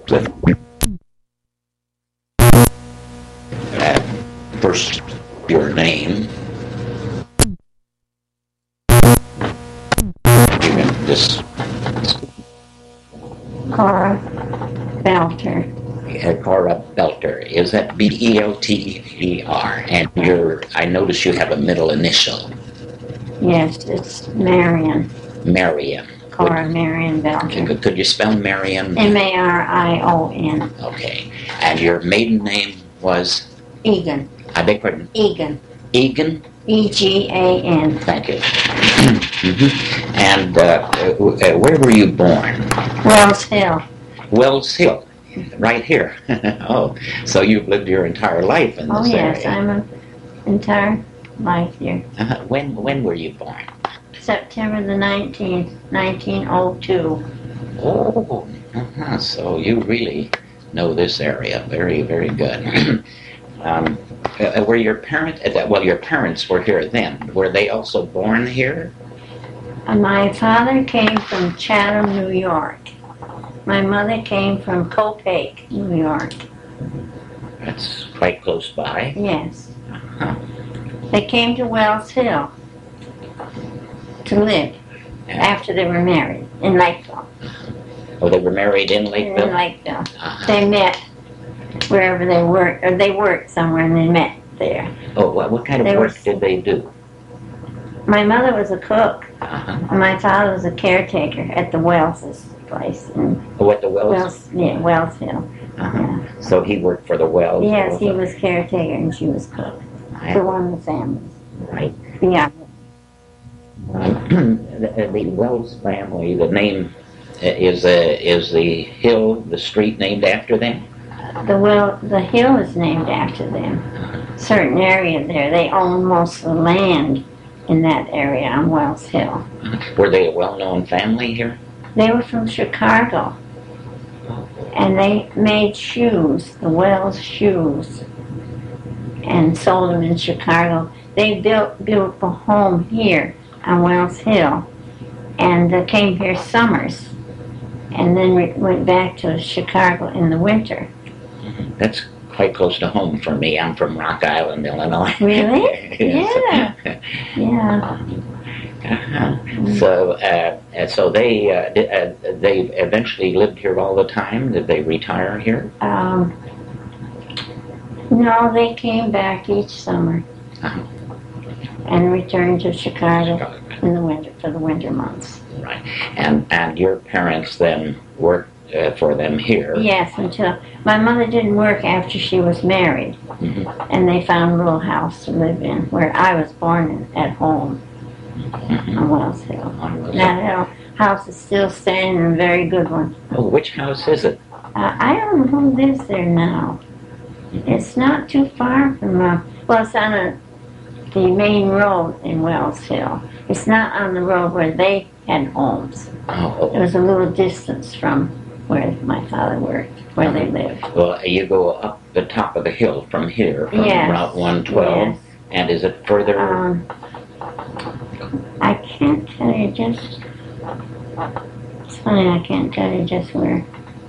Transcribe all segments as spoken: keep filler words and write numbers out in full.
Uh, first, your name. You can just. Cora Belter. Uh, Cora Belter. Is that B E L T E R? And you're, I notice you have a middle initial. Yes, it's Marion. Marion. Cora Would, Marion Belter. could, could you spell Marion? M A R I O N. Okay. And your maiden name was? Egan. I beg pardon? Egan. Egan? E G A N. Thank you. Mm-hmm. And uh, uh, where were you born? Wells Hill. Wells Hill, right here. Oh, so you've lived your entire life in this oh, yes, area. I'm an entire life here. Uh, when when were you born? September the nineteenth, nineteen oh two. Oh, uh-huh. So you really know this area. Very, very good. um, uh, were your parents, uh, well, your parents were here then. Were they also born here? Uh, my father came from Chatham, New York. My mother came from Copiague, New York. That's quite close by. Yes. Uh-huh. They came to Wells Hill to live Yeah. after they were married in Lakeville. Oh, they were married in Lakeville? In Lakeville. Uh-huh. They met wherever they worked, or they worked somewhere and they met there. Oh, what, what kind of They work were- did they do? My mother was a cook, Uh-huh. and my father was a caretaker at the Wells' place in What, the Wells? Wells, yeah, Wells Hill. Uh-huh. Yeah. So he worked for the Wells? Yes, he also? was caretaker and she was cook for one of the families. Right. Yeah. Um, the, the Wells family, the name uh, is uh, is the hill, the street named after them? The well, the hill is named after them. Certain area there, they own most of the land in that area on Wells Hill. Were they a well-known family here? They were from Chicago, and they made shoes, the Wells shoes, and sold them in Chicago. They built built a home here on Wells Hill, and uh, came here summers, and then we went back to Chicago in the winter. That's quite close to home for me. I'm from Rock Island, Illinois. Really? Yes. Yeah. Yeah. Uh-huh. So, uh, so they uh, did, uh, they eventually lived here all the time. Did they retire here? Um, no, they came back each summer Uh-huh. and returned to Chicago in the winter for the winter months. Right. And and your parents then worked uh, for them here. Yes, until my mother didn't work after she was married, Mhm. and they found a little house to live in where I was born in, at home Mhm. on Wells Hill. On Wells That hill- house is still standing, a very good one. Oh, which house is it? Uh, I don't know who lives there now. It's not too far from, uh, well, it's on a, the main road in Wells Hill. It's not on the road where they had homes. Oh, It was a little distance from where my father worked, where they lived. well, you go up the top of the hill from here, from Yes. Route one twelve, Yes. and is it further? Um, I can't tell you just, it's funny, I can't tell you just where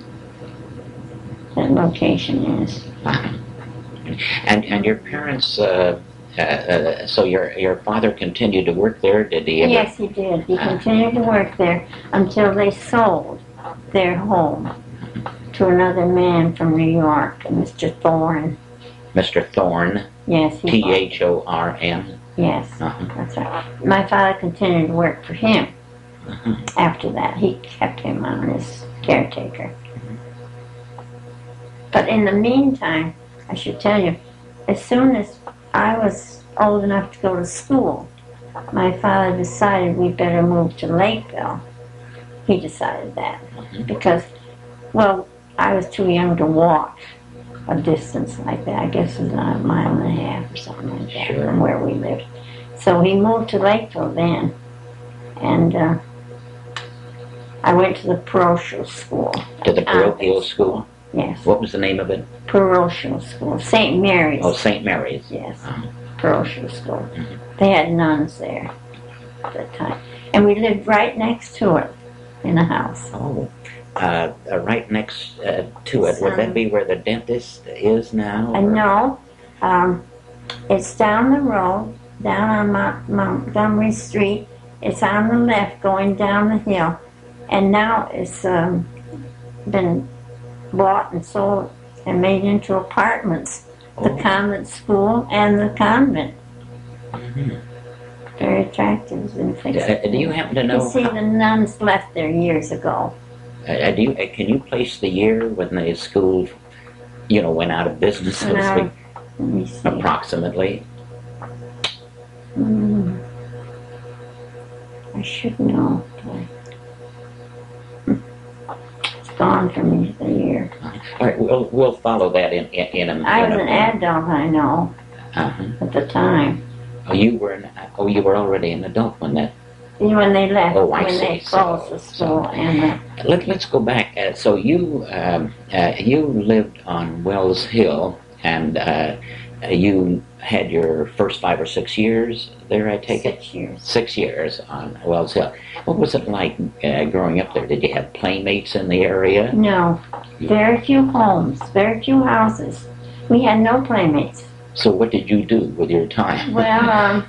that location is. and and your parents, uh, uh, uh, so your your father continued to work there? Did he ever? Yes, he did. He continued to work there until they sold their home to another man from New York, Mister Thorne. Mister Thorne, Yes, he T H O R N. Yes, Uh-huh. that's right. My father continued to work for him. Uh-huh. After that, he kept him on as caretaker. But in the meantime, I should tell you, as soon as I was old enough to go to school, my father decided we better move to Lakeville. He decided that because, well, I was too young to walk a distance like that. I guess it was a mile and a half or something like that Sure. from where we lived. So he moved to Lakeville then, and uh, I went to the parochial school. To the parochial Convent school? Yes, What was the name of it? parochial school, Saint Mary's. Oh, Saint Mary's. Yes, Uh-huh. parochial school. They had nuns there at that time, and we lived right next to it in a house. Oh, uh, uh, right next uh, to it, would that be where the dentist is now? Uh, no, um, it's down the road, down on Mount, Montgomery Street. It's on the left going down the hill. And now it's um, been bought and sold and made into apartments. The Oh. convent school and the convent. Mm-hmm. Very attractive. It's been fixed. Uh, do you happen to know? You see, how- the nuns left there years ago. Uh, do you, uh, can you place the year when the school, you know, went out of business, so to Now, speak, let me see. approximately? Mm, I should know. but It's gone from me, the year. All right, we'll we'll follow that in in, in a. I in was a an minute. adult, I know, Uh-huh. at the time. Oh, you were an, oh, you were already an adult when that. When they left, Oh, I when see. they closed So- the school and the Let, let's go back. Uh, so you um, uh, you lived on Wells Hill, and uh, you had your first five or six years there, I take it? six years. Six years on Wells Hill. What was it like uh, growing up there? Did you have playmates in the area? No, very few homes, very few houses. We had no playmates. So what did you do with your time? Well, um,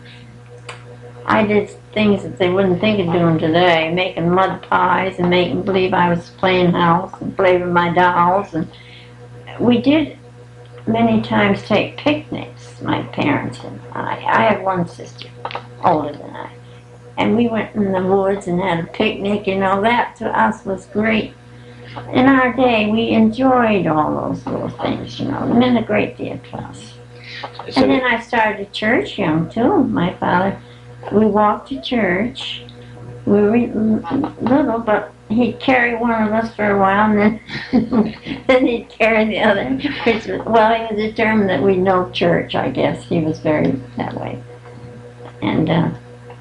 I did things that they wouldn't think of doing today, making mud pies and making believe I was playing house and play with my dolls. And we did many times take picnics, my parents and I. I have one sister, older than I. And we went in the woods and had a picnic, you know, that to us was great. In our day, we enjoyed all those little things, you know, it meant a great deal to us. So- And then I started at church young too. My father, we walked to church. We were l- little, but he'd carry one of us for a while, and then then he'd carry the other. Which was, well, he was determined that we'd know church. I guess he was very that way. And uh,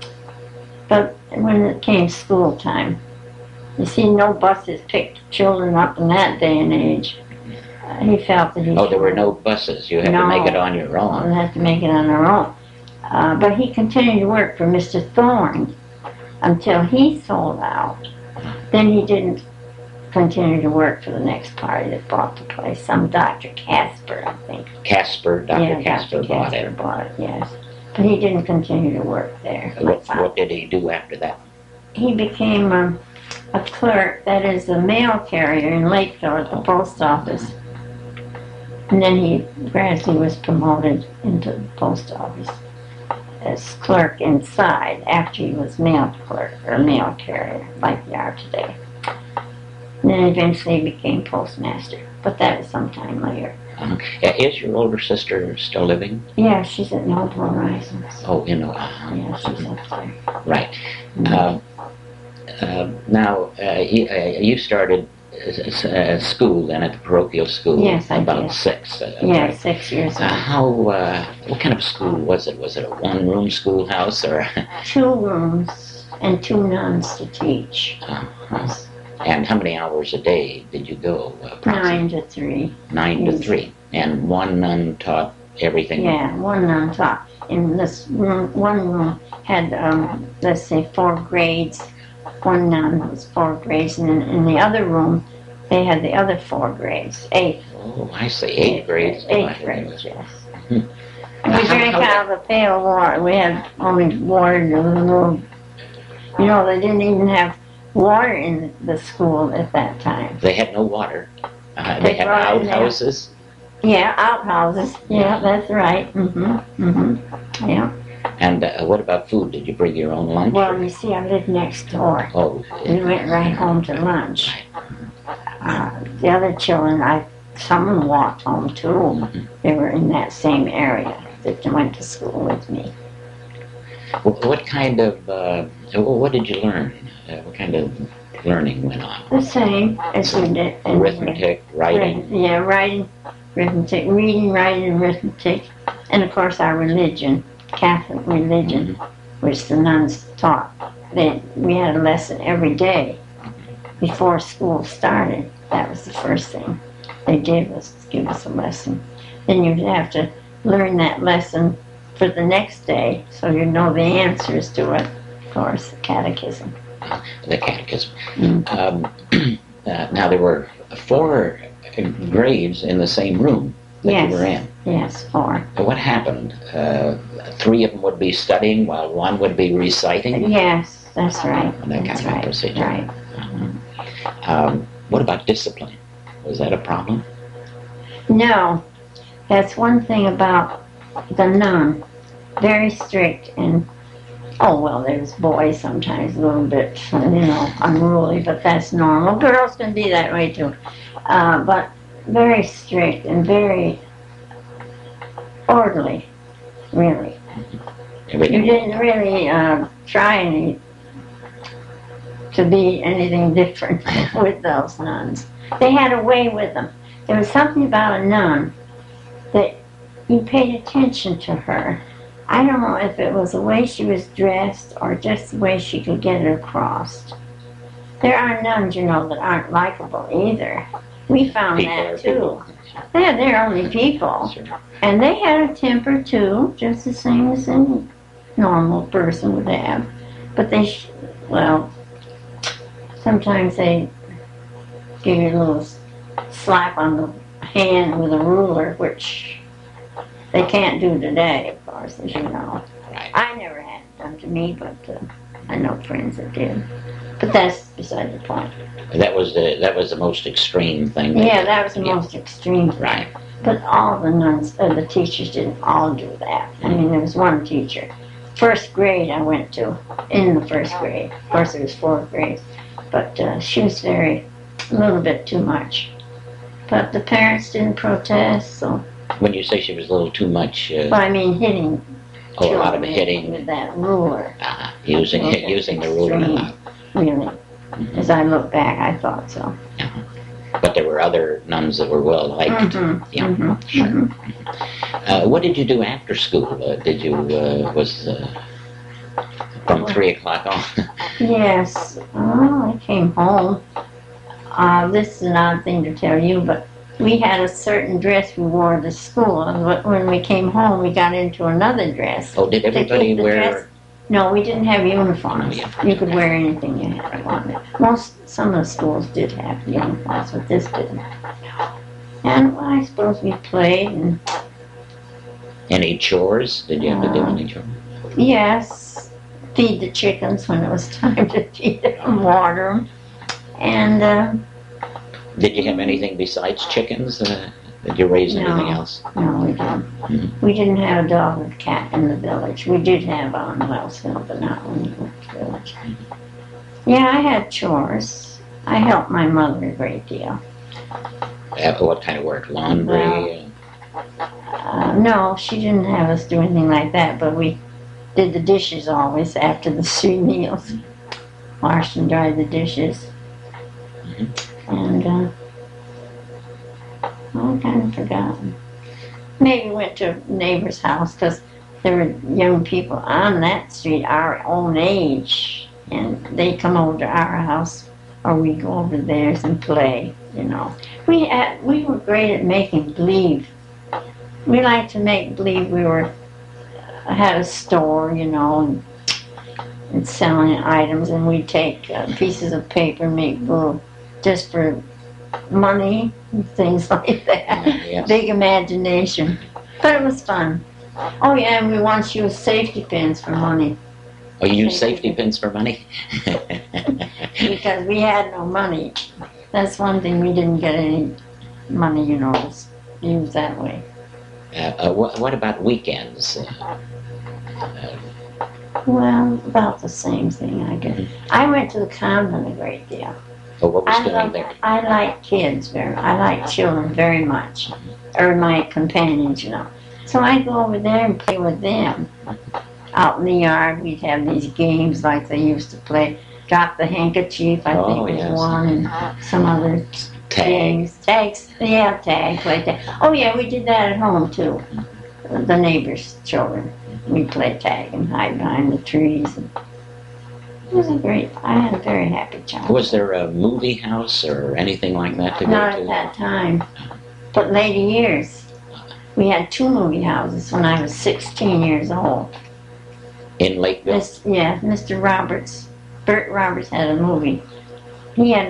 but when it came school time, you see, no buses picked children up in that day and age. Uh, he felt that he oh, there were should- no buses. You had No. to make it on your we own. had to make it on our own. Uh, but he continued to work for Mister Thorne until he sold out. Then he didn't continue to work for the next party that bought the place. Some Doctor Casper, I think. Casper, Doctor yeah, Casper Doctor bought Casper it. bought it, yes. But he didn't continue to work there. my What, father. what did he do after that? He became um, a clerk, that is a mail carrier in Lakeville at the post office. And then he gradually was promoted into the post office as clerk inside after he was mail clerk or mail carrier like they are today. And then eventually he became postmaster, but that was sometime later. Uh, is your older sister still living? Yeah, she's at Noble Horizons. Oh, you know. uh, Yeah, she's up there. Right. Uh, uh, now, uh, you, uh, you started uh, uh, school then at the parochial school. Yes, I about did. six. Uh, Yeah, right. six years Uh, old. how? Uh, what kind of school was it? Was it a one-room schoolhouse or? Two rooms and two nuns to teach. uh, and how many hours a day did you go? approximately? Nine to three. Nine to Yes. three. And one nun taught everything. Yeah, one nun taught. In this room, one room had, um, let's say, four grades. One nun was four grades, and in, in the other room, they had the other four grades. Eight. Oh, I see. Eight grades. Eight grades, yes. Hmm. And we drank out of a pail of water. We had only water in a little. You know, they didn't even have water in the school at that time. They had no water. Uh, They they had brought in there. outhouses. Yeah, outhouses. Yeah, that's right. Mhm. Mhm. Yeah. And uh, what about food? Did you bring your own lunch? Well, you see, I lived next door. oh, We went right home to lunch. Uh, the other children, I some walked home too. They were in that same area that went to school with me. what, what kind of? Uh, well, what did you learn? Uh, what kind of learning went on? The same as we did. in- Arithmetic, writing. Yeah, writing, arithmetic, reading, writing, arithmetic, and of course our religion, Catholic religion, which the nuns taught. They, we had a lesson every day before school started. That was the first thing they did, was give us a lesson. Then you'd have to learn that lesson for the next day, so you know the answers to it. Of course, the catechism. The catechism. Mm. Um, Uh, now, there were four grades in the same room that Yes. you were in. Yes, four. What happened? Uh, three of them would be studying while one would be reciting? Yes, that's right. And that That's kind of right. procedure. Right. Um, what about discipline? Was that a problem? No, that's one thing about the nun. Very strict and, oh well, there's boys sometimes a little bit, you know, unruly, but that's normal. Girls can be that way too. Uh, but very strict and very orderly, really. You didn't really uh, try any to be anything different with those nuns. They had a way with them. There was something about a nun that you paid attention to her. I don't know if it was the way she was dressed or just the way she could get it across. There are nuns, you know, that aren't likable either. We found People that are too. people. Yeah, they're only people. Sure. And they had a temper too, just the same as any normal person would have. But they, sh- well, sometimes they give you a little slap on the hand with a ruler, which they can't do today, of course, as you know. Right. I never had it done to me, but uh, I know friends that did. But that's beside the point. That was the that was the most extreme thing. they Yeah, did. that was the Yeah. most extreme thing. Right. But all the nuns, uh, the teachers didn't all do that. I mean, there was one teacher. First grade I went to, in the first grade. Of course, it was fourth grade. But uh, she was very, a little bit too much. But the parents didn't protest, so, When you say she was a little too much, uh, but I mean, hitting oh, a lot of children hitting, with that ruler, uh, using Okay. using the ruler a Extreme. lot. really. As I look back, I thought so. But there were other nuns that were well liked. Mhm, Yeah, mhm, sure. mhm. Uh, what did you do after school? Uh, did you uh, was uh, from three o'clock on? Yes. Oh, I came home. Uh, this is an odd thing to tell you, but we had a certain dress we wore to school, and wh- when we came home, we got into another dress. Oh, did To keep everybody the wear? dress- No, we didn't have uniforms. No uniforms, You could okay. wear anything you had wanted. Most, some of the schools did have uniforms, but this didn't. And well, I suppose we played, and Any chores? Did you have to do Uh, any chores? yes, feed the chickens when it was time to feed them, water them, and. Uh, Did you have anything besides chickens? Uh, did you raise No. anything else? No, we didn't. Mhm. We didn't have a dog or a cat in the village. We did have on Wellsville, but not when we went to the village. Yeah, I had chores. I helped my mother a great deal. Uh, what kind of work? Laundry? Uh, no, she didn't have us do anything like that, but we did the dishes always after the three meals. Washed and dried the dishes. Mhm. And, uh, I kind of forgotten. Maybe went to a neighbor's house because there were young people on that street our own age, and they come over to our house, or we go over to theirs and play. You know, we had, we were great at making believe. We liked to make believe we were had a store, you know, and, and selling items, and we'd take uh, pieces of paper and make little just for money and things like that. Yeah, yes. Big imagination. But it was fun. Oh yeah, and we once used safety pins for money Oh, you use safety pins for money? because we had no money. That's one thing, we didn't get any money, you know, to use that way. uh, uh, what, what about weekends? Uh, Well, about the same thing, I guess. I went to the convent a great deal. oh, what was I going love, there? I like kids very, I like children very much, or my companions, you know. So I go over there and play with them. Out in the yard, we'd have these games like they used to play. Drop the handkerchief, I Oh, think was yes. one, and some other Tag. games. Tags, yeah, tags like that. Oh yeah, we did that at home too. The neighbors' children. We played tag and hide behind the trees. And it was a great, I had a very happy childhood. Was there a movie house or anything like that to go Not to? at that time, but later years. We had two movie houses when I was sixteen years old. In Lakeville? This, yeah, Mister Roberts, Bert Roberts had a movie. He had a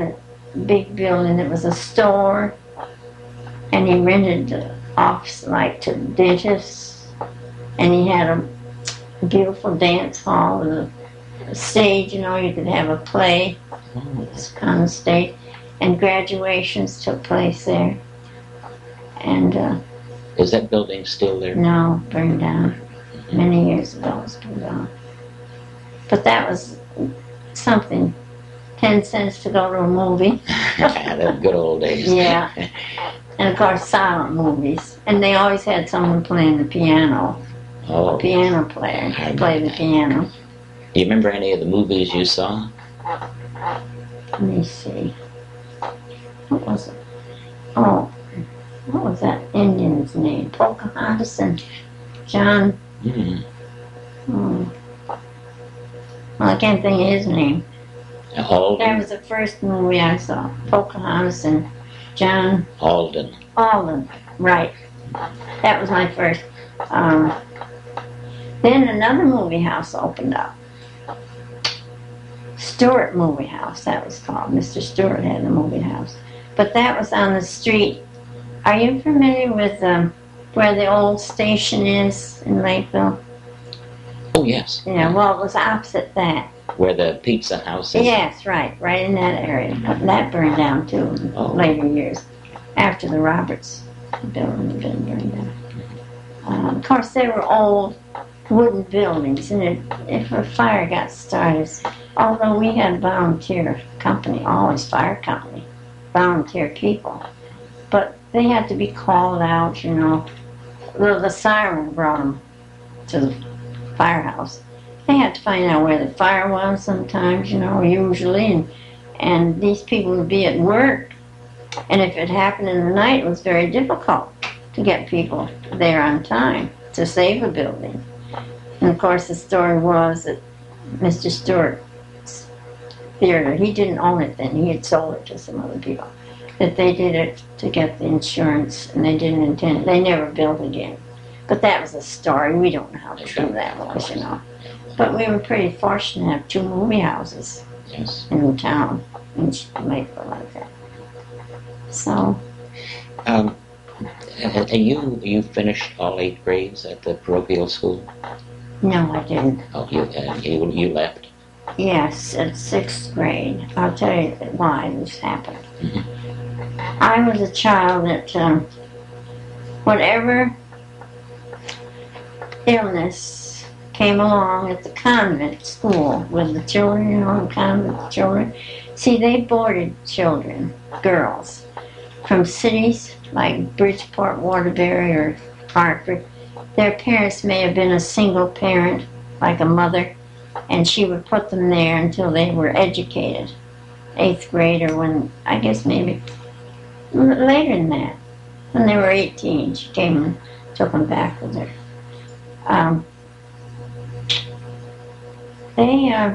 big building. It was a store, and he rented the office like to dentists, and he had a beautiful dance hall with a, a stage. You know, you could have a play, this kind of stage, and graduations took place there. And uh, is that building still there? no, burned down many years ago. It was burned down. But that was something. Ten cents to go to a movie. The good old days. Yeah. And of course, silent movies. And they always had someone playing the piano. Oh. A piano player to play the piano. Do you remember any of the movies you saw? Let me see. What was it? Oh, what was that Indian's name? Pocahontas and John. Mm. Hmm. Well, I can't think of his name. Alden. That was the first movie I saw. Pocahontas and John Alden. Alden. Right. That was my first. Um, then another movie house opened up. Stewart Movie House, that was called. Mister Stewart had the movie house. But that was on the street. Are you familiar with um, where the old station is in Lakeville? Oh, yes. Yeah, well, it was opposite that. Where the pizza house is? Yes, right, right in that area. That burned down too in Oh. later years, after the Roberts building had been burned down. Um, of course, they were old wooden buildings, and it, if a fire got started, although we had a volunteer company, always fire company, volunteer people, but they had to be called out, you know. Well, the siren brought them to the firehouse. They had to find out where the fire was sometimes, you know, usually, and, and these people would be at work, and if it happened in the night, it was very difficult to get people there on time to save a building. And of course, the story was that Mister Stewart's theater, he didn't own it then, he had sold it to some other people, that they did it to get the insurance, and they didn't intend, they never built again. But that was a story, we don't know how true that was, you know. But we were pretty fortunate to have two movie houses Yes. in the town, in Lakeville like that. So, Um, and you you finished all eight grades at the parochial school? no, I didn't. Oh, you uh, you, you left? Yes, at sixth grade. I'll tell you why this happened. Mhm. I was a child that, um, whatever illness came along at the convent school with the children, you know, the convent children. See, they boarded children, girls, from cities like Bridgeport, Waterbury, or Hartford. Their parents may have been a single parent, like a mother, and she would put them there until they were educated. Eighth grade, or when, I guess maybe later than that. When they were eighteen, she came and took them back with her. Um, they, uh,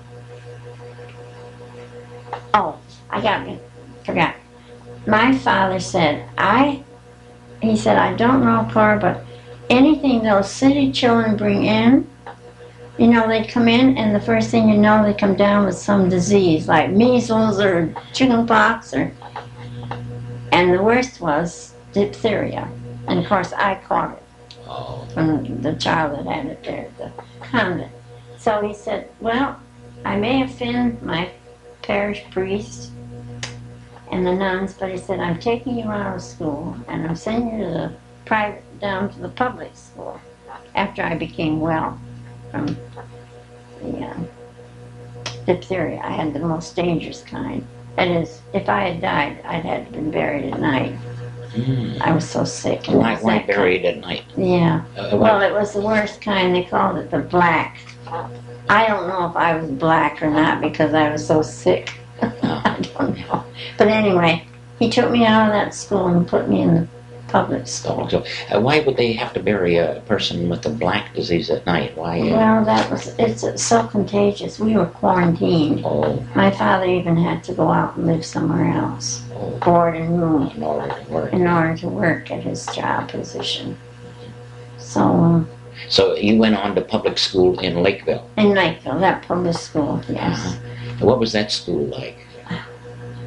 oh, I got it, forgot. My father said, I, he said, I don't know, Cora, but anything those city children bring in, you know, they'd come in, and the first thing you know, they come down with some disease, like measles or chickenpox, or, and the worst was diphtheria. And of course, I caught it Oh. from the child that had it there at the convent. So he said, well, I may offend my parish priest and the nuns, but he said, I'm taking you out of school, and I'm sending you to the private, down to the public school, after I became well from the uh, diphtheria. I had the most dangerous kind. That is, if I had died, I'd had been buried at night. Mm. I was so sick. And Why, it was why that buried at night? kind- Yeah. Uh, Well, it was the worst kind. They called it the black. I don't know if I was black or not because I was so sick. I don't know. But anyway, he took me out of that school and put me in the public school. So, uh, why would they have to bury a person with the black disease at night? Why? Uh, Well, that was, it's uh, so contagious. We were quarantined. oh, My father even had to go out and live somewhere else, oh, board and room, in order to work. in order to work at his job position. So, um, So you went on to public school in Lakeville. in Lakeville, that public school, yes. Uh-huh. What was that school like?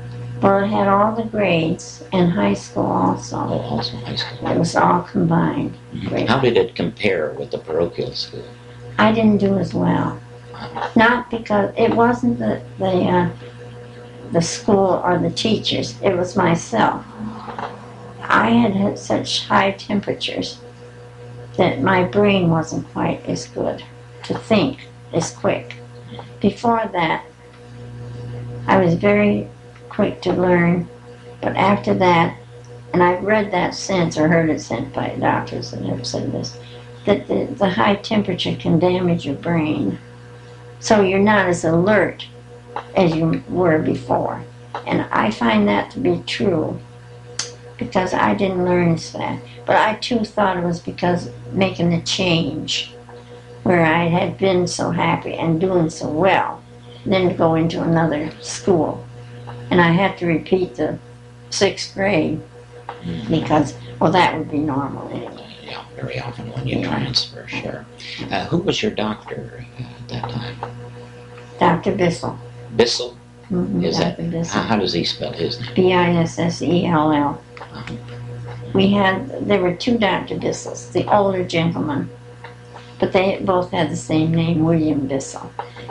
Well, it had all the grades and high school also. Oh, also high school. It was all combined. Mm-hmm. How did it compare with the parochial school? I didn't do as well. Not because it wasn't the the uh, the school or the teachers. It was myself. I had had such high temperatures that my brain wasn't quite as good to think as quick. Before that, I was very quick to learn, but after that, and I've read that since or heard it said by doctors that have said this, that the, the high temperature can damage your brain. So you're not as alert as you were before. And I find that to be true because I didn't learn as fast. But I too thought it was because making the change where I had been so happy and doing so well, then to go into another school. And I had to repeat the sixth grade because, well, that would be normal anyway. Yeah, very often when you transfer, sure. Uh, who was your doctor at that time? Doctor Bissell. Bissell? Mm-hmm, Is Doctor that, Bissell. how does he spell his name? B I S S E L L. Uh-huh. We had, there were two Doctor Bissells, the older gentleman, but they both had the same name, William Bissell.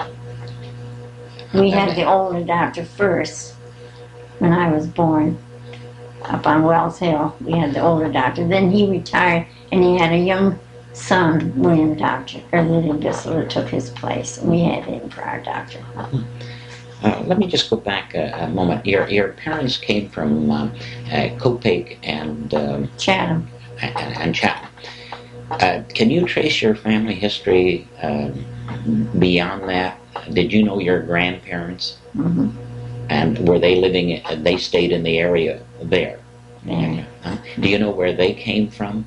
We had the older doctor first when I was born up on Wells Hill. We had the older doctor. Then he retired and he had a young son, William Doctor, or William Bissell, that took his place. And we had him for our doctor. Uh, let me just go back a, a moment. Your your parents came from um, uh, Copiague and, um, Chatham. and, and Chatham. Uh, can you trace your family history uh, beyond that? Did you know your grandparents? Mm-hmm. And were they living, they stayed in the area there? Yeah. Huh? Do you know where they came from?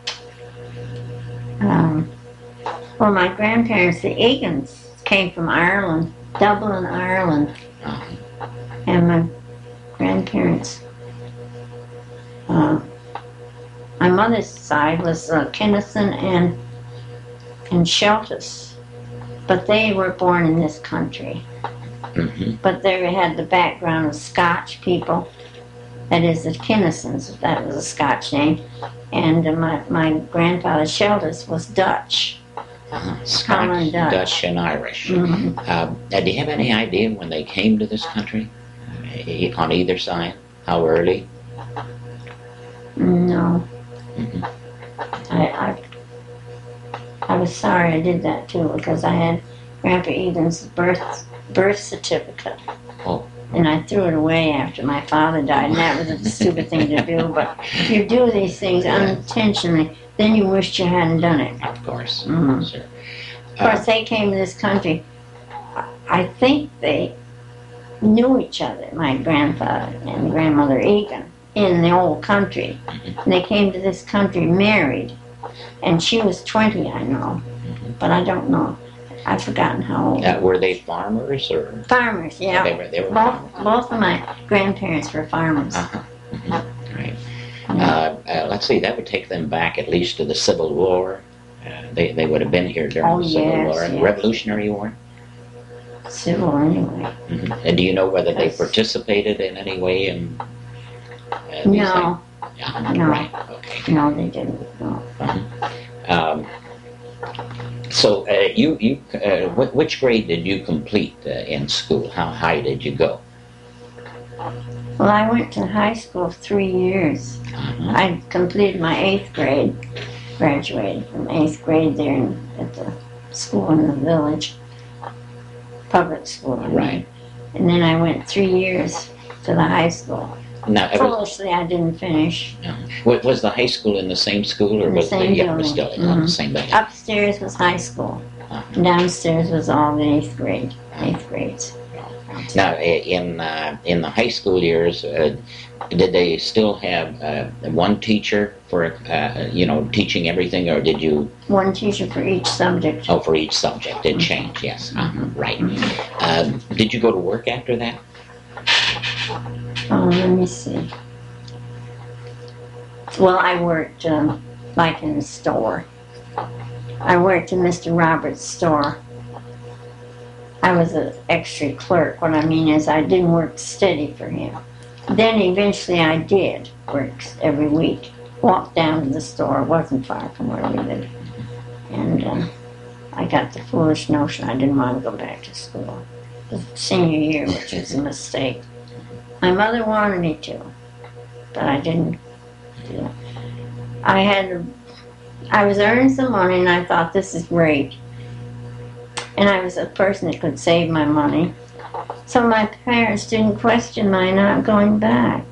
Um, well, my grandparents, the Egan's, came from Ireland, Dublin, Ireland. Uh-huh. And my grandparents, uh, my mother's side was uh, Kinnison and, and Sheltus. But they were born in this country. Mm-hmm. But they had the background of Scotch people. That is, the Kinnisons, that was a Scotch name. And uh, my, my grandfather Sheltus was Dutch. Uh-huh. Scotch, Holland Dutch. Dutch, and Irish. Mm-hmm. Uh, do you have any idea when they came to this country? Uh, on either side? How early? No. Mm-hmm. I, I I was sorry I did that too because I had Grandpa Egan's birth birth certificate. Oh. And I threw it away after my father died, and that was a stupid thing to do. But if you do these things unintentionally, then you wished you hadn't done it. Of course. Mm-hmm. Sure. Of course, they came to this country. I think they knew each other, my grandfather and grandmother Egan, in the old country. Mm-hmm. And they came to this country married. And she was twenty, I know, but I don't know. I've forgotten how old. Uh, were they farmers or? Farmers, yeah. Oh, they were. They were both, farmers. both of my grandparents were farmers. Uh-huh. Mm-hmm. Right. Uh, uh, let's see. That would take them back at least to the Civil War. Uh, they they would have been here during Oh, the Civil yes, War and yes. Revolutionary War. Civil, anyway. Mm-hmm. And do you know whether they Yes. participated in any way in? Uh, these No, things? Yeah. No. Right. Okay. no, they didn't. No. Um, so uh, you you uh, wh- which grade did you complete uh, in school? How high did you go? Well, I went to high school three years. Uh-huh. I completed my eighth grade, graduated from eighth grade there in, at the school in the village, public school. I mean. Right. And then I went three years to the high school. Now, it was, Foolishly, I didn't finish. uh, wa- was the high school in the same school, or In the was same the yeah, it was building. still in the Mhm. same building? Upstairs was high school. Uh-huh. Downstairs was all the eighth grade, eighth grades. Now, i- in uh, in the high school years, uh, did they still have uh, one teacher for uh, you know teaching everything, or did you? One teacher for each subject. Oh, for each subject, it changed. Yes, uh-huh. Right. Um, did you go to work after that? Oh, let me see. Well, I worked um, like in a store. I worked in Mister Roberts' store. I was an extra clerk. What I mean is I didn't work steady for him. Then eventually I did work every week. Walked down to the store. It wasn't far from where we lived. And um, I got the foolish notion I didn't want to go back to school. The senior year, which was a mistake. My mother wanted me to, but I didn't do it. I had, I was earning some money and I thought, this is great. And I was a person that could save my money. So my parents didn't question my not going back.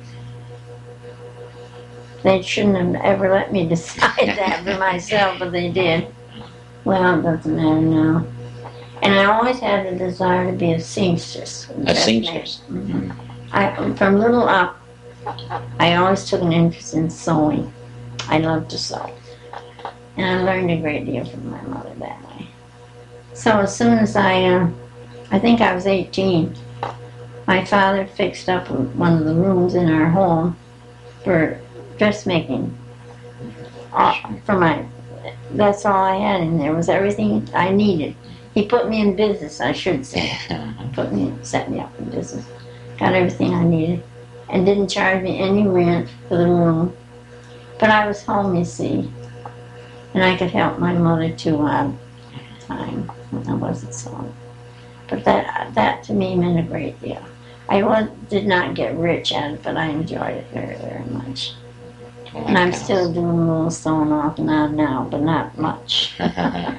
They shouldn't have ever let me decide that for myself, but they did. Well, it doesn't matter now. And I always had a desire to be a seamstress. A seamstress? Mm-hmm. I, from little up, I always took an interest in sewing. I loved to sew. And I learned a great deal from my mother that way. So as soon as I, uh, I think I was eighteen, my father fixed up one of the rooms in our home for dressmaking. Uh, for my, that's all I had in there, was everything I needed. He put me in business, I should say. Put me, set me up in business. Got everything I needed. And didn't charge me any rent for the room. But I was home, you see. And I could help my mother too on time when I wasn't sewing. But that that to me meant a great deal. I was, did not get rich at it, but I enjoyed it very, very much. And I'm still doing a little sewing off and on now, but not much. But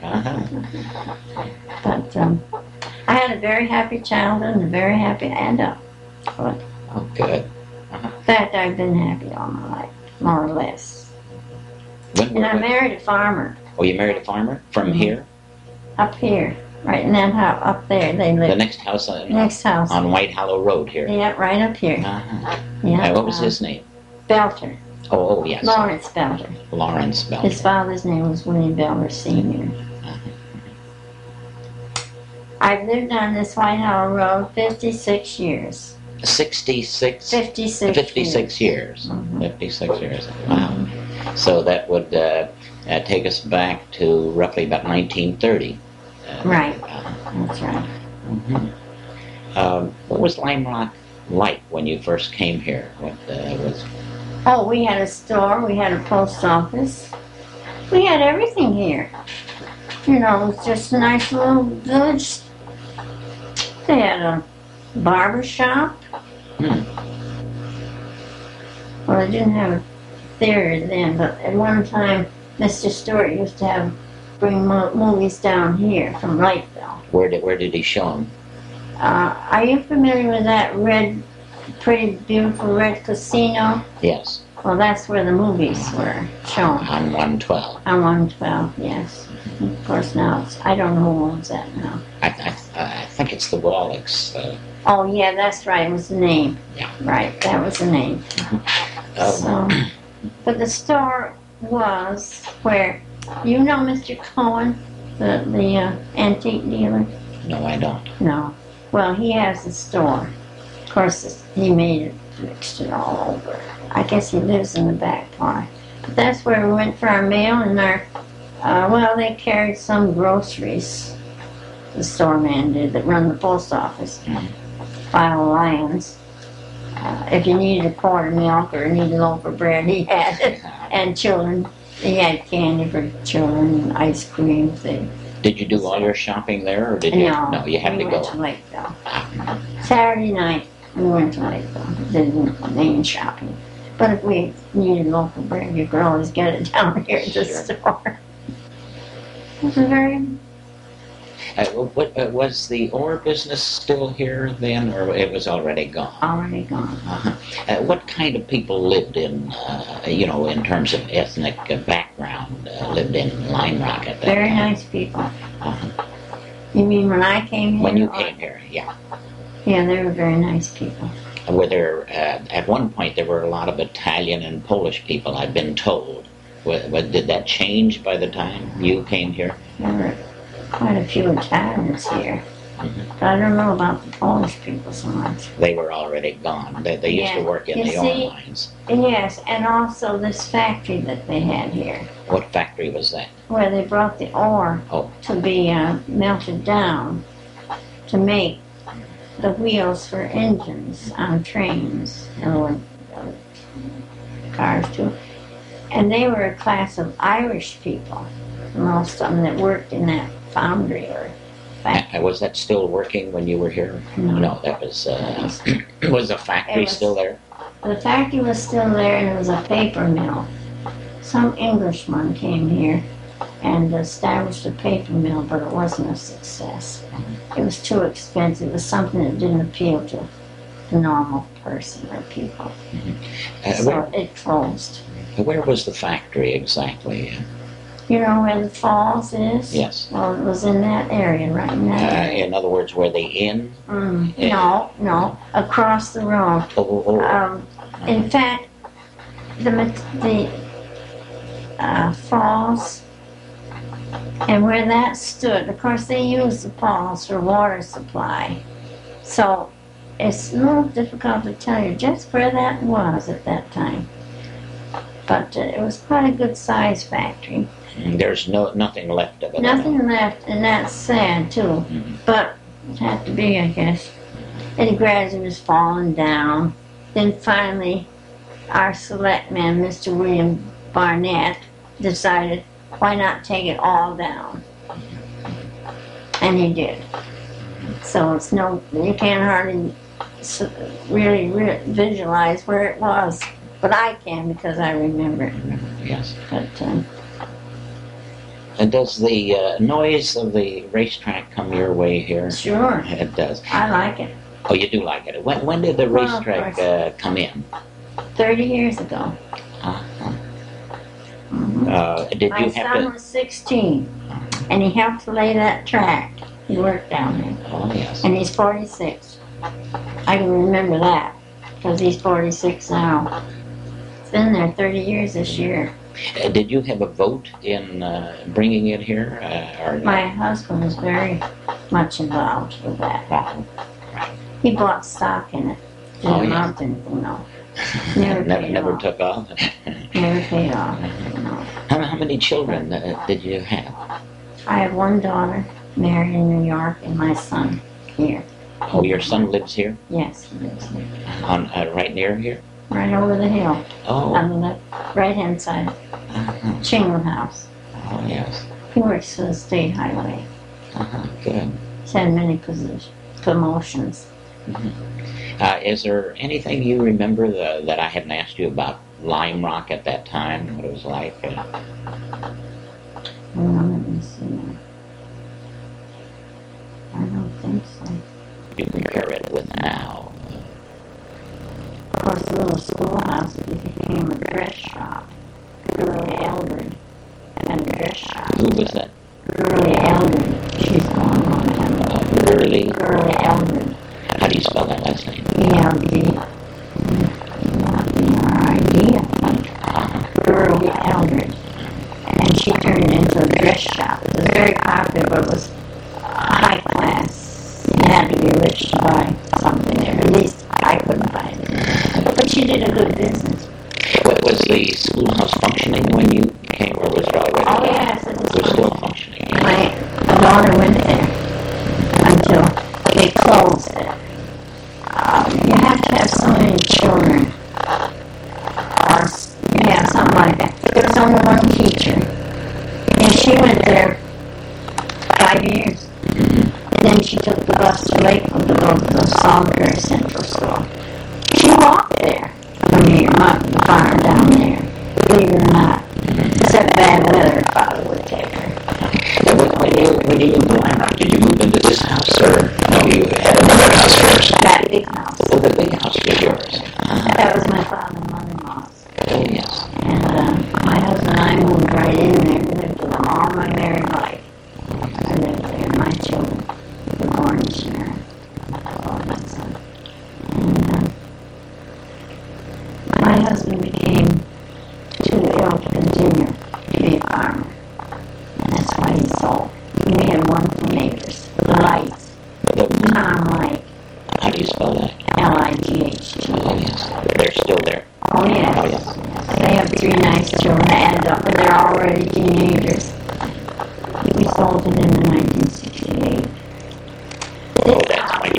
um, I had a very happy childhood and a very happy adult. But oh, good. Uh-huh. In fact, I've been happy all my life, more or less. When, and I married a farmer. Oh, you married a farmer? From mm-hmm. here? Up here. Right in that house, up there, they live. The next house on, next house. on White Hollow Road here? Yeah, right up here. Uh-huh. Yeah, uh, what was uh, his name? Belter. Oh, oh, yes. Lawrence Belter. Lawrence Belter. His father's name was William Belter Senior Uh-huh. I've lived on this White Hollow Road fifty-six years. sixty-six? fifty-six. fifty-six years. years. Mm-hmm. fifty-six years. Wow. Mm-hmm. So that would uh, uh, take us back to roughly about nineteen thirty. Uh, right. Uh, That's right. Mm-hmm. Um, what was Lime Rock like when you first came here? What uh, was? Oh, we had a store. We had a post office. We had everything here. You know, it was just a nice little village. They had a barber shop. Hmm. Well, they didn't have a theater then, but at one time, Mister Stewart used to have bring mo- movies down here from Lakeville. Where did where did he show them? Uh, are you familiar with that red, pretty beautiful red casino? Yes. Well, that's where the movies were shown. On one twelve. On one twelve, yes. Of course, now it's, I don't know who owns that now. I, I, I think it's the Wallachs. Uh, oh, yeah, that's right. It was the name. Yeah. Right, that was the name. Um, so, but the store was where, you know Mister Cohen, the, the uh, antique dealer? No, I don't. No. Well, he has a store. Of course, he made it, mixed it all over. I guess he lives in the back part. But that's where we went for our mail and our, uh, well, they carried some groceries. The store man did that run the post office. Mm-hmm. File Lyons. Uh, if you needed a quart of milk or needed a loaf of bread, he had it. And children, he had candy for children and ice cream thing. Did you do all your shopping there, or did you? No, no you had we to went go. to Lakeville. Saturday night, we went to Lakeville. Didn't name shopping. But if we needed local bread, you could always get it down here at the Sure. store. It was a very... Uh, what, uh, was the ore business still here then, or it was already gone? Already gone. Uh-huh. Uh, what kind of people lived in, uh, you know, in terms of ethnic uh, background, uh, lived in Lime Rock at that Very time? nice people. Uh-huh. You mean when I came here? When you or- came here, yeah. Yeah, they were very nice people. Were there, uh, at one point, there were a lot of Italian and Polish people, I've been told. What, what, did that change by the time you came here? There were quite a few Italians here. Mm-hmm. But I don't know about the Polish people so much. They were already gone. They, they used Yeah. to work in You the ore see- mines. Yes, and also this factory that they had here, What factory was that? where they brought the ore Oh. to be uh, melted down to make the wheels for engines on trains and uh, cars too. And they were a class of Irish people, most of them that worked in that foundry or factory. Uh, Was that still working when you were here? No. No, that was, uh, was the factory It was- still there? The factory was still there and it was a paper mill. Some Englishman came here and established a paper mill, but it wasn't a success. It was too expensive. It was something that didn't appeal to the normal person or people. Uh, So where, it closed. where was the factory exactly? You know where the falls is? Yes. Well, it was in that area, right in Uh, that area. in other words, were they in? Mm, yeah. no, no, across the road. Oh, oh, Um, in fact, the mat- the uh, falls and where that stood, of course, they used the falls for water supply. So it's a little difficult to tell you just where that was at that time. But uh, it was quite a good size factory. there's no nothing left of it. Nothing left, and that's sad too. Mhm. But it had to be, I guess. And it gradually was falling down. Then finally, our selectman, Mister William Barnett, decided, why not take it all down? And he did. So it's no, you can't hardly s- really, really visualize where it was. But I can because I remember it. Yes. But um, And does the uh, noise of the racetrack come your way here? sure, It does. I like it. Oh, you do like it. When, when did the Well, of racetrack course. uh, come in? Thirty years ago. Uh-huh. Mhm. Uh, did My you have son to? was sixteen, and he helped to lay that track. He worked down there, Oh, yes. and he's forty-six. I can remember that because he's forty-six now. It's been there thirty years this year. Uh, did you have a vote in uh, bringing it here, uh, or My husband was very much involved with that. Oh, He bought stock in it. Didn't Oh, yeah. amount to anything, no. Never never, paid never off. took off. Never paid off. No. how, how many children uh, did you have? I have one daughter married in New York, and my son here. Oh, your son lives here, Yes, he lives here. on uh, right near here. Right over the hill, Oh, on the left, right-hand side, uh-huh. Chingham House. Oh, yes. He works for the state highway. Uh-huh. Good. He's had many positions, promotions. Uh, is there anything you remember the, that I haven't asked you about Lime Rock at that time? What it was like? Uh, Well, let me see now. I don't think so. you compare it with now. Of course, the little schoolhouse became a dress shop. Girlie Eldred and a dress shop. Who was that? Girlie Eldred. She's gone long time ago. Uh, Early. Girlie Eldred. How do you spell that last name? E L D. E L D R I D, I think. Girlie Eldred. And she turned it into a dress shop. It was very popular, but it was high class. You had to be rich to buy something there. At least I couldn't buy it. But she did a good business. What, was the schoolhouse functioning when you came, or was it already? Oh, yes, it It was was. still functioning. My daughter went there until they closed it. Um, you have to have so many children, or s- yeah, something like that. There was only one teacher, and she went there five years. And then she took the bus to Lakeland to go to the Salisbury Central School. She walked there from here, up the farm down there, believe it or not. Except bad weather, her father would take her. Now, when, when you when you moved to Lime Rock, did you move into this house, or no? You had another house first. That big house. Oh, the big house was yours. Uh, That was my father and mother-in-law's. oh, yes. And uh, my husband and I moved right in there and lived with them all my married life. I lived there, and my children were born this year. Oh, my son. And uh, my husband became too ill to continue to be a farmer. And that's why he sold. We had wonderful neighbors. The Lights. The, Tom Light. how do you spell that? L I G H T. Oh, yes. They're still there. Oh, yes. Oh, yes. They have three nice children that added up, but they're already teenagers. We sold it in nineteen sixty-eight. Oh, that's when you got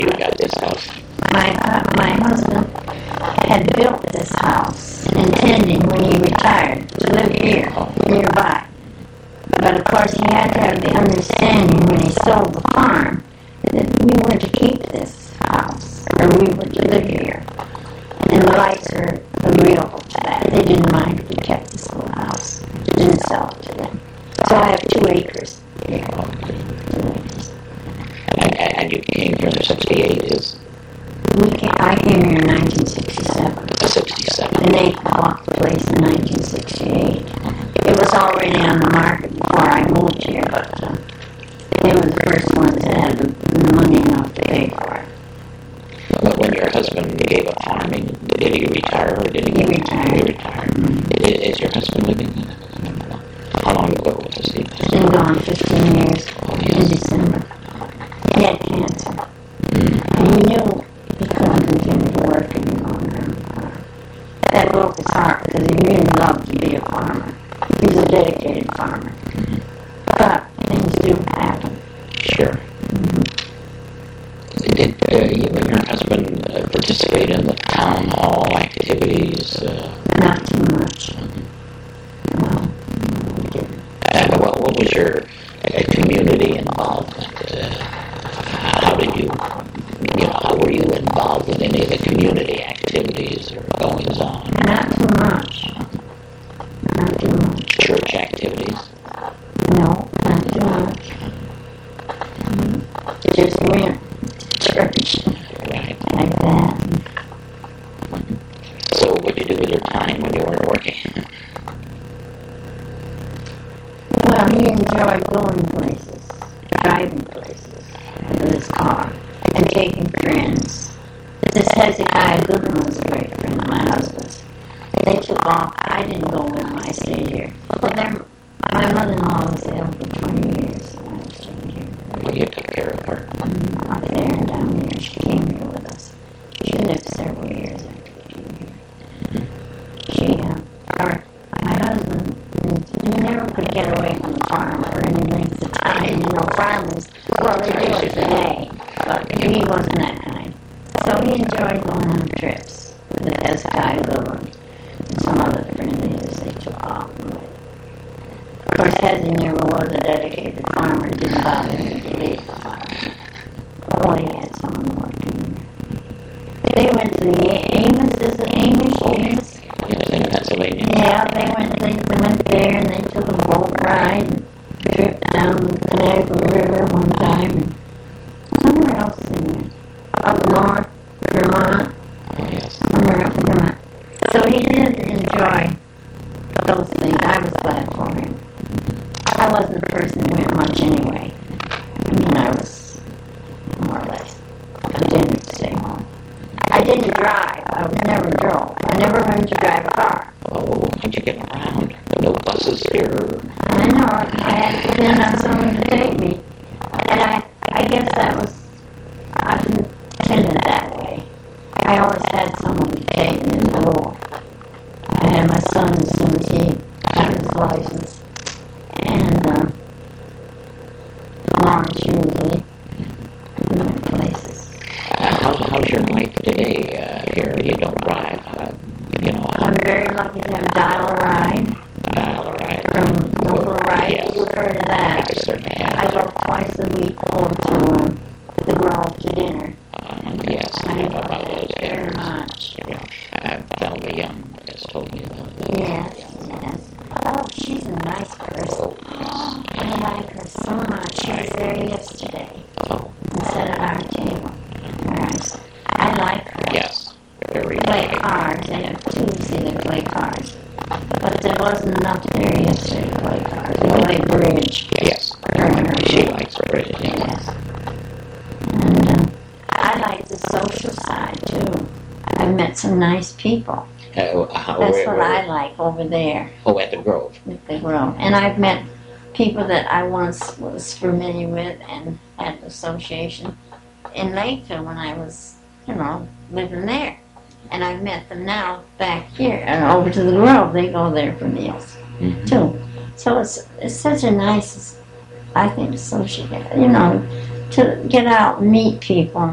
this house? My, uh, my husband had built this house, intending when he retired to live here, nearby. But of course he had to have the understanding when he sold the farm that we were to keep this house, or we were to live here. And the Lights are agreeable to that. They didn't mind if we kept this little house. Didn't sell it to them. So I have two acres here. Two acres. And, and you came here in sixty-eight, is We came, I came here in nineteen sixty-seven. sixty-seven. And they bought the place in nineteen sixty-eight. It was already on the market before I moved here, but uh, they were the first ones that had the money enough to pay for it. But when your husband gave up farming, did he retire or did he? He retired. He retired. Mm-hmm. Is your husband living? How long ago was he? He's been gone fifteen years Oh, in yes. December. He had cancer. Mm. And he knew he couldn't continue to work any longer on the farm. That broke his heart because he really loved to be a farmer. He was a dedicated farmer. Mm-hmm. But things do happen. Sure. Mm-hmm. Did uh, you and your husband uh, participate in the town hall activities? Uh, Not too much. mm-hmm. No, no, we didn't. Uh, what, what was your uh, community involvement? Uh, how did you, you know, how were you involved with any of the community activities or goings on? Not too much. Not too much. Church activities? No, not too much. Mm-hmm. Just went to church Right. like that. So what did you do with your time when you weren't working? Well, he enjoyed going places, driving places with his car, and taking friends. This Hezekiah Goodman was a great friend of my husband's. They took off. I didn't go with them. I stayed here. Well, they're- my mother-in-law was ill for twenty years, and I stayed here. Well, you took care of her. Mm, up there and down here. She came here with us. She lived several years after we came here. She, uh, our, my husband, he never could get away from the farm for any length of time. You know, farmers, well, they do it today, but he wasn't that kind. So he enjoyed going on trips with the Hezekiah Goodman and some other friends of his. They took off. Of course, Hezzy never was a dedicated farmer. It didn't bother him to leave the farm. Oh, he had someone working there. They went to the Amos, is it Amish? Amos? In Pennsylvania? Yeah, they went, they went there and they took a boat ride and tripped down the Niagara River one time and somewhere else in there. Up north, Vermont, Oh, yes. somewhere up in Vermont. So he did enjoy those things. I was glad for him. I wasn't a person who went much anyway. I mean, I was more or less contented to stay home. I didn't drive. I was never drove. I never learned to drive a car. Oh, how'd you get around? No buses here? I know. I had to depend on someone to take me. And I, I guess that was, I didn't intend it that way. I always had someone to take me in the rule. I had my son as soon as he got his license. And, uh, Lawrence usually. We went places. Uh, how, how's your life today uh, here? You don't drive. Uh, you know, I'm very lucky to have Dial a Ride Dial a Ride. from Local Ride. Yes. You've heard of I that. certainly I have. go twice a week over to um, the Grove to dinner. Um, yes, I I know enjoy about those that very areas. much. Yeah. Uh, Thelma Young has told me about that. Yes, yes. Oh, she's a nice person. Oh, I like her so much. She was there yesterday oh, and sat at our table. Where I, s- I like her. yes. Very Play nice. cards. They have two, see, they play cards. But there wasn't enough there yesterday to play cards. They play bridge. Yes. Her and her. She likes bridge. Yes. And uh, I like the social side, too. I've met some nice people. Uh, how, That's where, what where, I like over there Oh, at the Grove. with the Grove. And I've met people that I once was familiar with and had association in Lakeville when I was, you know, living there. And I've met them now back here and over to the Grove. They go there for meals Mm-hmm. too. So it's it's such a nice, I think, associate. You know, to get out and meet people and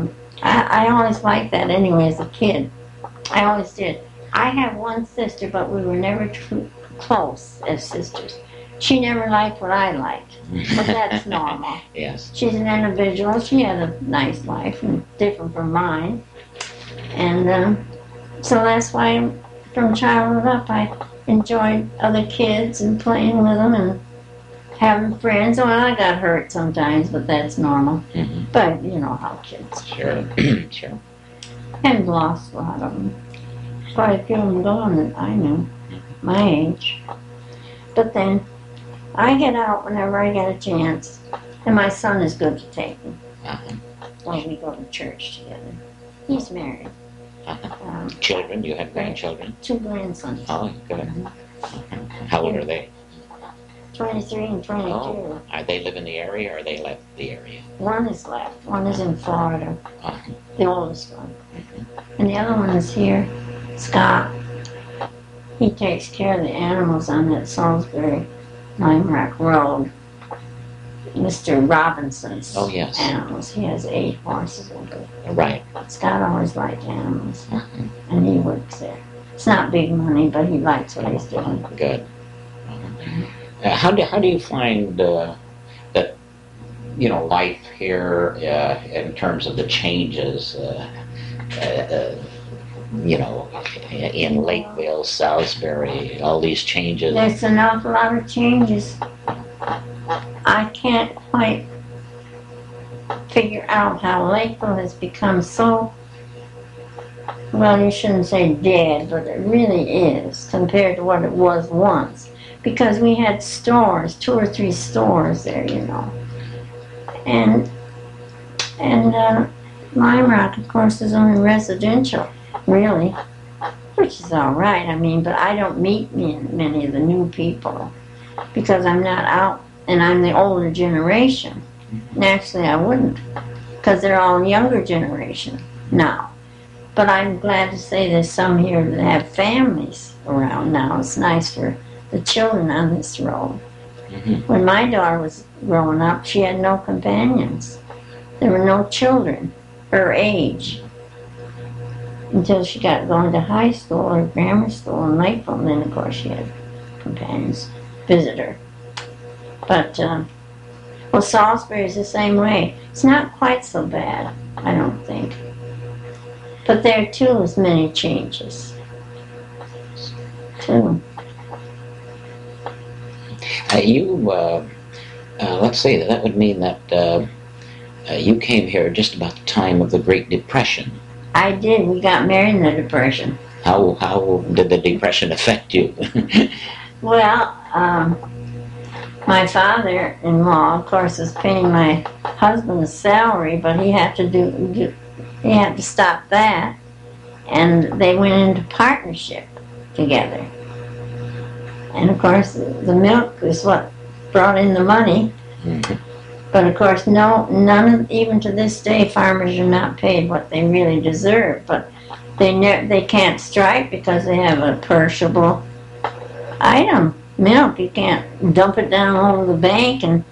I, I always liked that anyway as a kid. I always did. I have one sister, but we were never too close as sisters. She never liked what I liked, but that's normal. Yes. She's an individual. She had a nice life and different from mine. And um, so that's why from childhood up I enjoyed other kids and playing with them and having friends. Well, I got hurt sometimes, but that's normal. Mm-hmm. But you know how kids. Sure, sure. And lost a lot of them. Quite a few of them gone that I knew, my age. But then I get out whenever I get a chance, and my son is good to take me. Uh-huh. When we go to church together. He's married. Uh-huh. Um, Children? You have grandchildren? Two grandsons. Oh, good. Uh-huh. How old are they? twenty-three and twenty-two. Oh, are they live in the area or they left the area? One is left. One is in Florida. Uh-huh. The oldest one. And the other one is here, Scott. He takes care of the animals on that Salisbury Lime Rock Road. Mister Robinson's Oh, yes. animals. He has eight horses over there. Right. Scott always liked animals, Uh-huh. and he works there. It's not big money, but he likes what he's doing. Good. Uh-huh. Uh, how do how do you find uh, that you know life here uh, in terms of the changes? Uh, uh, uh, you know, in Lakeville, Salisbury, all these changes. There's an awful lot of changes. I can't quite figure out how Lakeville has become so, well, you shouldn't say dead, but it really is compared to what it was once. Because we had stores, two or three stores there, you know. And, and uh, Lime Rock, of course, is only residential, really, which is all right. I mean, but I don't meet many of the new people because I'm not out, and I'm the older generation. Naturally, I wouldn't, because they're all younger generation now. But I'm glad to say there's some here that have families around now. It's nice for the children on this road. Mm-hmm. When my daughter was growing up, she had no companions. There were no children her age until she got going to high school or grammar school in Lakeville. And then, of course, she had companions visit her. But, uh, well, Salisbury is the same way. It's not quite so bad, I don't think. But there, too, is many changes, too. Uh, you, uh, uh, let's say that that would mean that uh, uh, you came here just about the time of the Great Depression. I did. We got married in the Depression. How how did the Depression affect you? Well, um, my father-in-law, of course, was paying my husband a salary, but he had to do, do he had to stop that, and they went into partnership together. And of course, the milk is what brought in the money. Mm-hmm. But of course, no, none of, even to this day, farmers are not paid what they really deserve. But they ne- they can't strike because they have a perishable item, milk. You can't dump it down over the bank, and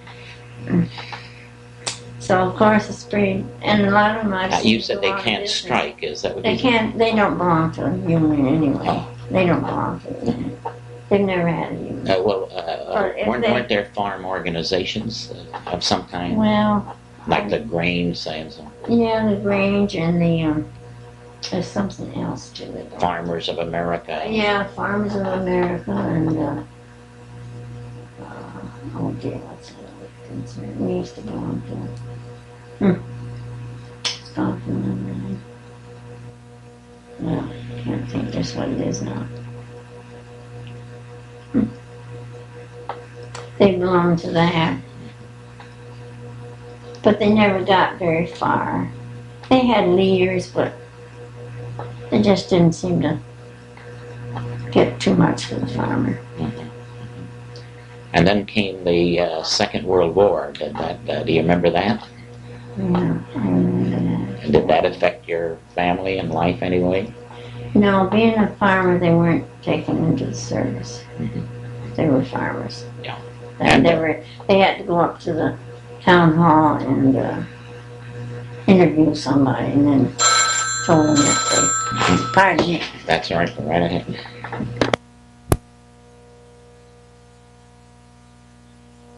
so of course it's pretty. And a lot of them I've Uh, seen you said go they on can't business. strike. Is that what They you can't. They don't belong to a union anyway. Oh. They don't belong to a union. They've never had a union. Uh, well, uh, Or if weren't, they- weren't there farm organizations uh, of some kind, Well, like the grain sales, yeah, the Grange and the um, there's something else to it. Farmers of America? Yeah, Farmers of America and uh, uh, oh dear, what's the other concern we used to belong to? Hmm. It's gone from my mind. Well, I can't think just what it is now. Hmm. They belonged to that. But they never got very far. They had leaders, but they just didn't seem to get too much for the farmer. Mhm. And then came the uh, Second World War. Did that? Uh, do you remember that? Yeah, I remember that. And did that affect your family and life anyway? No, being a farmer, they weren't taken into the service. Mhm. They were farmers. Yeah. And they were. They had to go up to the town hall and uh, interview somebody and then told them that they, pardon me. That's all right. Go right ahead.